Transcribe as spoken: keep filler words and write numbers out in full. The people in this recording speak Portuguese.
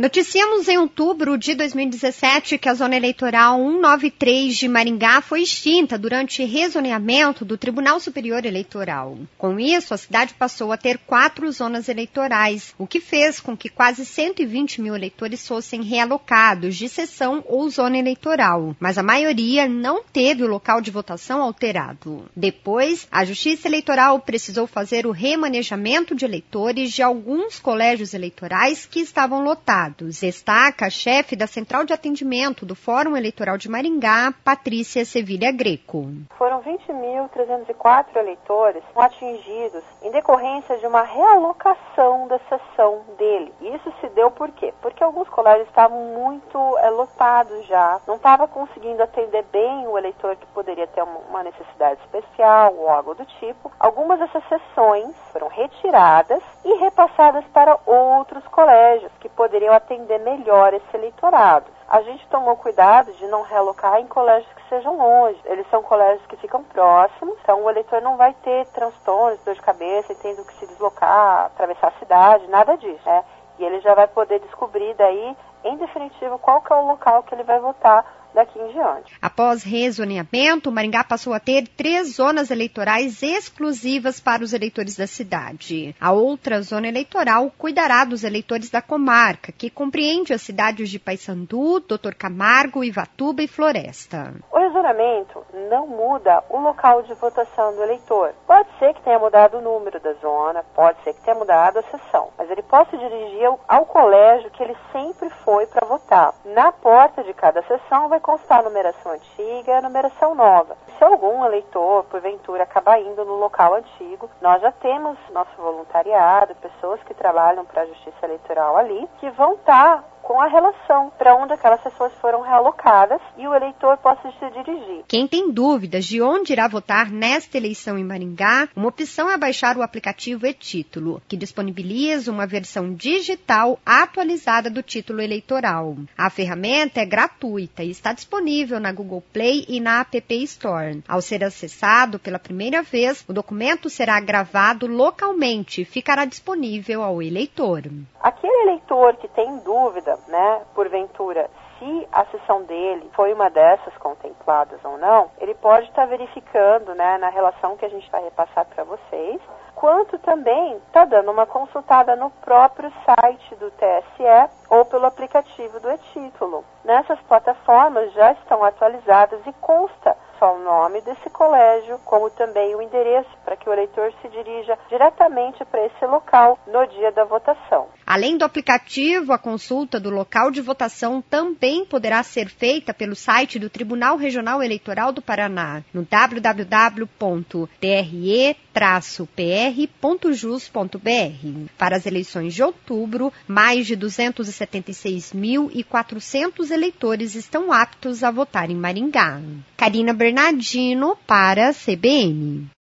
Noticiamos em outubro de dois mil e dezessete que a Zona Eleitoral cento e noventa e três de Maringá foi extinta durante rezoneamento do Tribunal Superior Eleitoral. Com isso, a cidade passou a ter quatro zonas eleitorais, o que fez com que quase cento e vinte mil eleitores fossem realocados de seção ou zona eleitoral, mas a maioria não teve o local de votação alterado. Depois, a Justiça Eleitoral precisou fazer o remanejamento de eleitores de alguns colégios eleitorais que estavam lotados. Destaca a chefe da Central de Atendimento do Fórum Eleitoral de Maringá, Patrícia Sevilha Greco. Foram vinte mil trezentos e quatro eleitores atingidos em decorrência de uma realocação da seção dele. E isso se deu por quê? Porque alguns colégios estavam muito é, lotados já, não estava conseguindo atender bem o eleitor que poderia ter uma necessidade especial ou algo do tipo. Algumas dessas seções foram retiradas e repassadas para outros colégios que poderiam atender melhor esse eleitorado. A gente tomou cuidado de não realocar em colégios que sejam longe. Eles são colégios que ficam próximos, então o eleitor não vai ter transtornos, dor de cabeça, tendo que se deslocar, atravessar a cidade, nada disso, né? E ele já vai poder descobrir daí, em definitivo, qual que é o local que ele vai votar daqui em diante. Após rezoneamento, Maringá passou a ter três zonas eleitorais exclusivas para os eleitores da cidade. A outra zona eleitoral cuidará dos eleitores da comarca, que compreende as cidades de Paysandu, Doutor Camargo, Ivatuba e Floresta. O rezoneamento não muda o local de votação do eleitor. Pode ser que tenha mudado o número da zona, pode ser que tenha mudado a seção, mas ele pode se dirigir ao, ao colégio que ele sempre foi para votar. Na porta de cada seção vai constar a numeração antiga e a numeração nova. Se algum eleitor, porventura, acabar indo no local antigo, nós já temos nosso voluntariado, pessoas que trabalham para a Justiça Eleitoral ali, que vão estar com a relação para onde aquelas pessoas foram realocadas e o eleitor possa se dirigir. Quem tem dúvidas de onde irá votar nesta eleição em Maringá, uma opção é baixar o aplicativo e-Título, que disponibiliza uma versão digital atualizada do título eleitoral. A ferramenta é gratuita e está disponível na Google Play e na App Store. Ao ser acessado pela primeira vez, o documento será gravado localmente e ficará disponível ao eleitor. Aquele eleitor que tem dúvida, né, porventura, se a sessão dele foi uma dessas contempladas ou não, ele pode estar verificando, né, na relação que a gente vai repassar para vocês, quanto também está dando uma consultada no próprio site do T S E ou pelo aplicativo do e-Título. Nessas plataformas já estão atualizadas e consta só o nome desse colégio, como também o endereço, para que o eleitor se dirija diretamente para esse local no dia da votação. Além do aplicativo, a consulta do local de votação também poderá ser feita pelo site do Tribunal Regional Eleitoral do Paraná, no w w w ponto t r e traço p r ponto jus ponto b r. Para as eleições de outubro, mais de duzentos e setenta e seis mil e quatrocentos eleitores estão aptos a votar em Maringá. Karina Bernardino para a C B N.